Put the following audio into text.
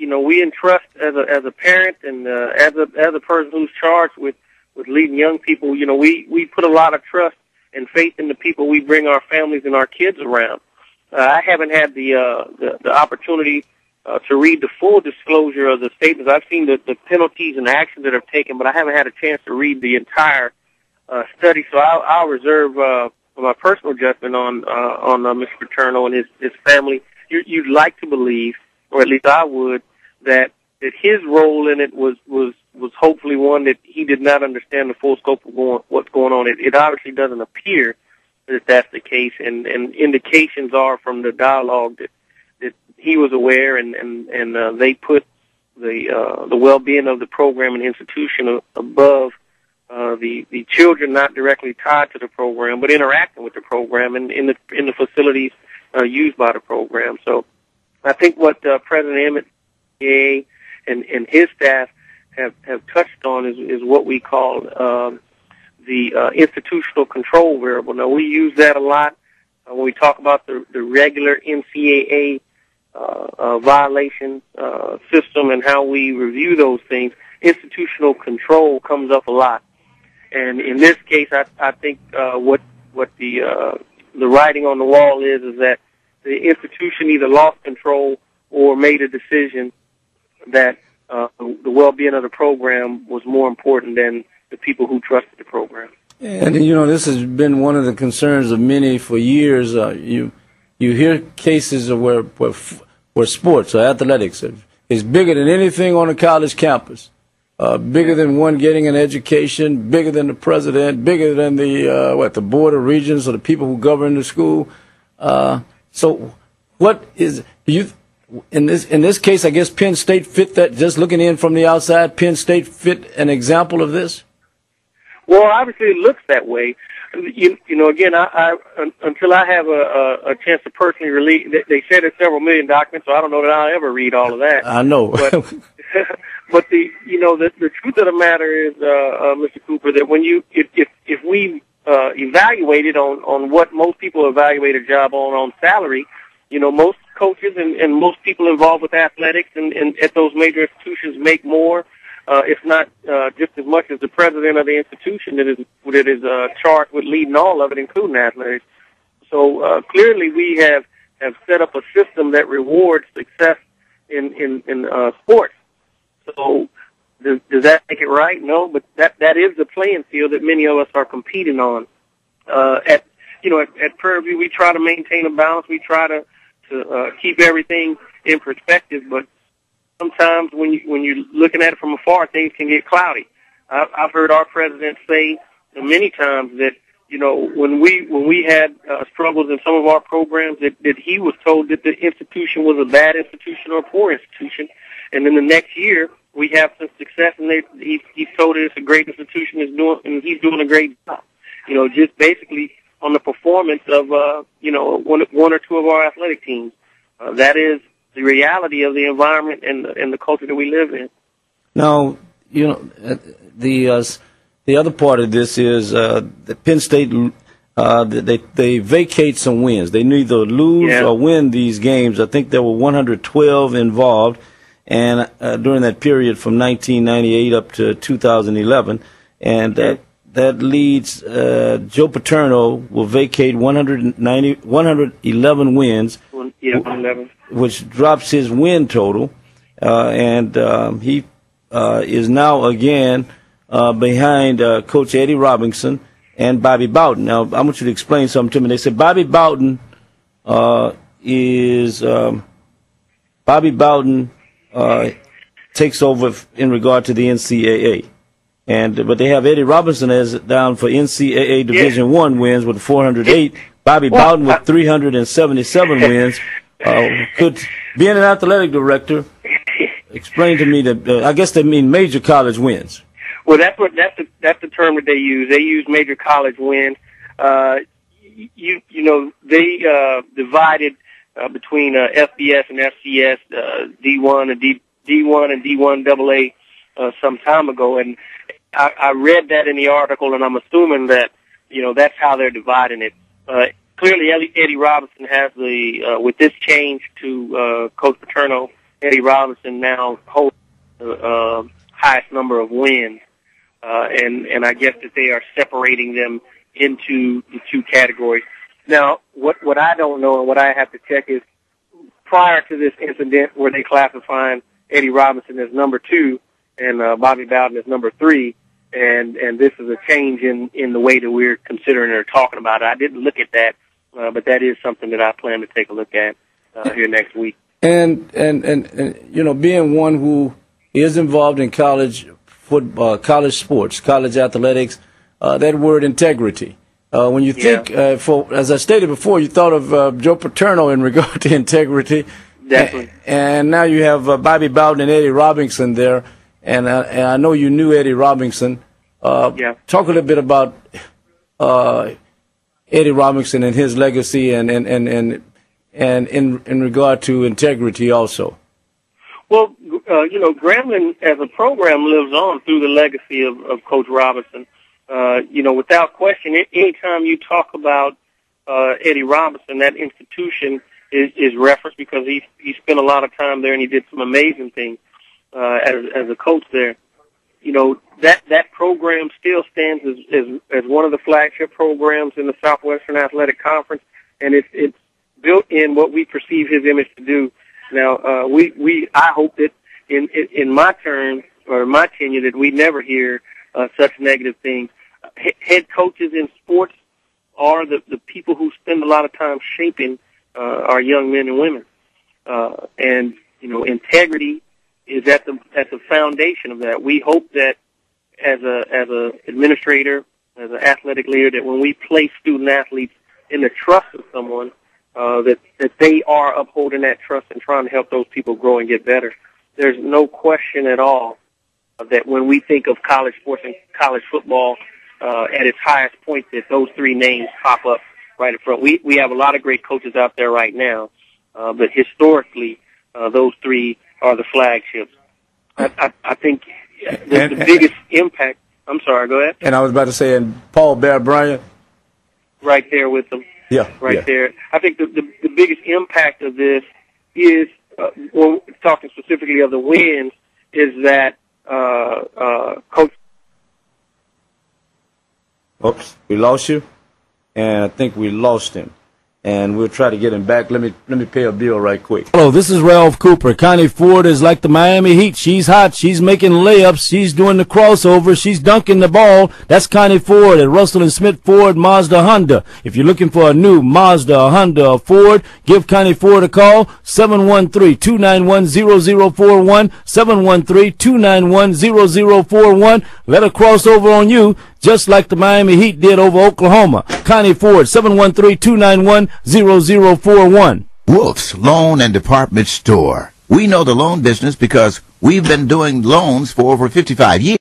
we entrust as a parent and as a person who's charged with leading young people. We put a lot of trust and faith in the people we bring our families and our kids around. I haven't had the opportunity to read the full disclosure of the statements. I've seen the penalties and actions that are taken, but I haven't had a chance to read the entire study. So I'll reserve my personal judgment on Mr. Paterno and his family. You'd like to believe, or at least I would, that his role in it was hopefully one that he did not understand the full scope of what's going on. It obviously doesn't appear that that's the case, and indications are from the dialogue that he was aware, and they put the well-being of the program and institution above the children not directly tied to the program, but interacting with the program and in the facilities used by the program. So I think what President Emmett and his staff have touched on is what we call the institutional control variable. Now, we use that a lot when we talk about the regular NCAA violation system and how we review those things. Institutional control comes up a lot. And in this case, I think what the writing on the wall is that the institution either lost control or made a decision that the well-being of the program was more important than the people who trusted the program. And this has been one of the concerns of many for years. You hear cases of where sports or athletics is bigger than anything on a college campus. Bigger than one getting an education, bigger than the president, bigger than the board of regents or the people who govern the school. So, what is in this case? I guess Penn State fit that. Just looking in from the outside, Penn State fit an example of this. Well, obviously it looks that way. Again, I until I have a chance to personally release. They said it's several million documents, so I don't know that I'll ever read all of that. I know. But the truth of the matter is, Mr. Cooper, that if we evaluated on what most people evaluate a job on salary, most coaches and most people involved with athletics and at those major institutions make more, if not just as much as the president of the institution that is charged with leading all of it, including athletics. So clearly, we have set up a system that rewards success in sports. So does that make it right? No, but that is the playing field that many of us are competing on. At Prairie View, we try to maintain a balance. We try to keep everything in perspective, but sometimes when you're looking at it from afar, things can get cloudy. I've heard our president say many times that when we had struggles in some of our programs, that he was told that the institution was a bad institution or a poor institution, and then the next year we have some success, and he's told us it's a great institution and he's doing a great job. Just basically on the performance of one or two of our athletic teams. That is the reality of the environment and the culture that we live in. Now, the other part of this is that Penn State they vacate some wins. They neither lose or win these games. I think there were 112 involved, and during that period from 1998 up to 2011, and that leads Joe Paterno will vacate 111 wins, 111, which drops his win total, and he is now again behind Coach Eddie Robinson and Bobby Bowden. Now, I want you to explain something to me. They said Bobby Bowden takes over in regard to the NCAA, but they have Eddie Robinson as down for NCAA Division I wins with 408. Bobby Bowden with 377 wins. Could being an athletic director explain to me that I guess they mean major college wins. Well, that's the term that they use. They use major college wins. They divided between FBS and FCS, D1 and D1 and D1 AA some time ago, and I read that in the article, and I'm assuming that that's how they're dividing it. Clearly, Eddie Robinson has with this change to Coach Paterno Eddie Robinson now holds the highest number of wins, and I guess that they are separating them into the two categories. Now, what I don't know and what I have to check is, prior to this incident where they classifying Eddie Robinson as number 2 and Bobby Bowden as number 3, and this is a change in the way that we're considering or talking about it. I didn't look at that, but that is something that I plan to take a look at here next week. And you know, being one who is involved in college football, college sports, college athletics, that word integrity. When you think, as I stated before, you thought of Joe Paterno in regard to integrity. Definitely. And now you have Bobby Bowden and Eddie Robinson there, and I know you knew Eddie Robinson. Talk a little bit about Eddie Robinson and his legacy, and in regard to integrity also. Well, you know, Grambling as a program lives on through the legacy of Coach Robinson. You know, without question, anytime you talk about Eddie Robinson, that institution is referenced, because he spent a lot of time there and he did some amazing things as a coach there. You know, that program still stands as one of the flagship programs in the Southwestern Athletic Conference, and it's built in what we perceive his image to do. Now, I hope that in my term or my tenure that we never hear such negative things. Head coaches in sports are the people who spend a lot of time shaping our young men and women, and you know, integrity is at the foundation of that. We hope that as a administrator, as an athletic leader, that when we place student athletes in the trust of someone, that they are upholding that trust and trying to help those people grow and get better. There's no question at all that when we think of college sports and college football at its highest point, that those three names pop up right in front. We have a lot of great coaches out there right now, but historically, those three are the flagships. I think the biggest impact. I'm sorry, go ahead. And I was about to say, and Paul Bear Bryant. Right there with them. Yeah. Right there. I think the biggest impact of this is, when talking specifically of the wins, is that Coach. Oops, we lost you, and I think we lost him. And we'll try to get him back. Let me pay a bill right quick. Hello, this is Ralph Cooper. Connie Ford is like the Miami Heat. She's hot. She's making layups. She's doing the crossover. She's dunking the ball. That's Connie Ford at Russell and Smith Ford Mazda Honda. If you're looking for a new Mazda, a Honda, a Ford, give Connie Ford a call, 713-291-0041, 713-291-0041. Let her cross over on you, just like the Miami Heat did over Oklahoma. Connie Ford, 713-291-0041. Wolf's Loan and Department Store. We know the loan business because we've been doing loans for over 55 years.